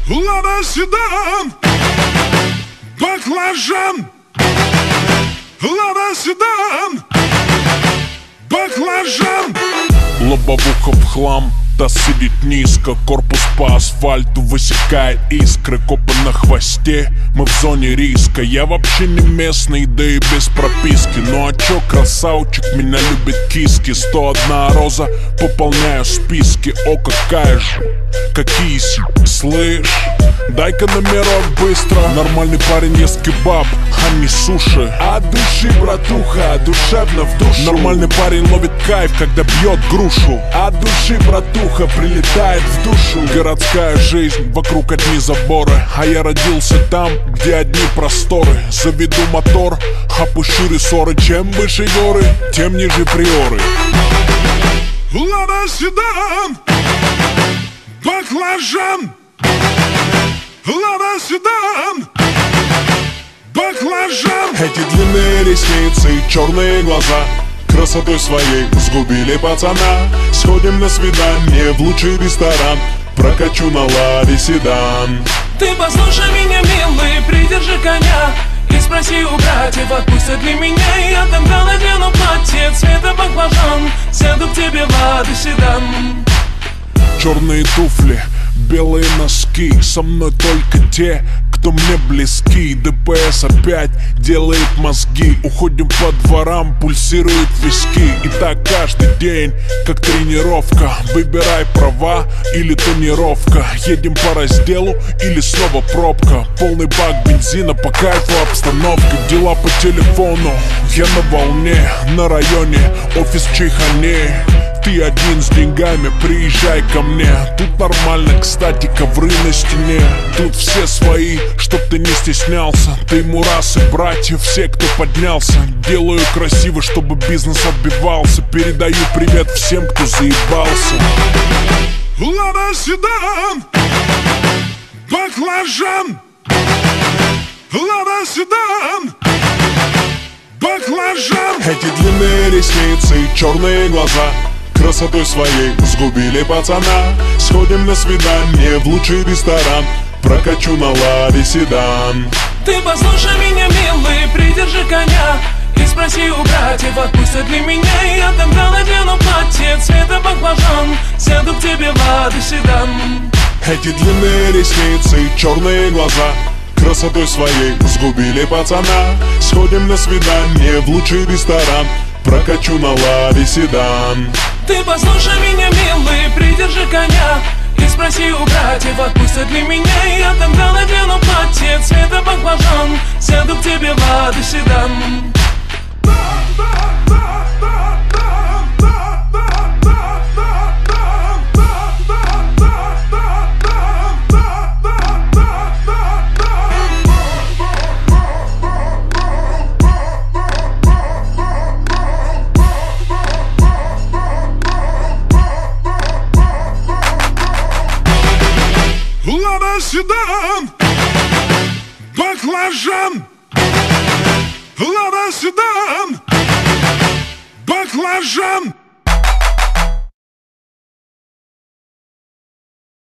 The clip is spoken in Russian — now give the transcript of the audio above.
Лада седан, баклажан. Лада седан, баклажан. Лобовуха в хлам, таз сидит низко, корпус по асфальту высекает искры. Копы на хвосте, мы в зоне риска. Я вообще не местный, да и без прописки. Ну а чё, красавчик, меня любит киски. 101 роза, пополняю списки. О, какая же, какие слышь, дай-ка номерок быстро. Нормальный парень ест кебаб, а не суши. От души, братуха, душевно в душу. Нормальный парень ловит кайф, когда бьет грушу. От души, братуха, прилетает в душу. Городская жизнь, вокруг одни заборы, а я родился там, где одни просторы. Заведу мотор, опущу рессоры. Чем выше горы, тем ниже приоры. Лада седан, баклажан. Лада седан, баклажан. Эти длинные ресницы и черные глаза красотой своей сгубили пацана. Сходим на свидание в лучший ресторан, прокачу на ладе седан. Ты послушай меня, милый, придержи коня и спроси у братьев, отпустят ли меня. Я тогда надену платье цвета баклажан, сяду к тебе в ладе седан. Черные туфли, белые носки, со мной только те, кто мне близки. ДПС опять делает мозги. Уходим по дворам, пульсируют виски. И так каждый день, как тренировка. Выбирай права или тонировка. Едем по разделу или снова пробка. Полный бак бензина, по кайфу обстановка. Дела по телефону, я на волне. На районе, офис в чайхане. Ты один с деньгами, приезжай ко мне. Тут нормально, кстати, ковры на стене. Тут все свои, чтоб ты не стеснялся. Ты мурасы, братья, все, кто поднялся. Делаю красиво, чтобы бизнес отбивался. Передаю привет всем, кто заебался. Лада седан, баклажан. Лада седан, баклажан. Эти длинные ресницы и черные глаза красотой своей сгубили пацана. Сходим на свидание в лучший ресторан, прокачу на ладе седан. Ты послушай меня, милый, придержи коня и спроси у братьев, отпустят ли меня. Я тогда надену платье цвета баклажан, сяду к тебе в ладе седан. Эти длинные ресницы и черные глаза красотой своей сгубили пацана. Сходим на свидание в лучший ресторан, прокачу на ладе седан. Ты послушай меня, милый, придержи коня и спроси у братьев, отпустят ли меня. Я тогда надену платье цвета баклажан, сяду к тебе в ладе седан. Лада седан, баклажан. Лада седан, баклажан.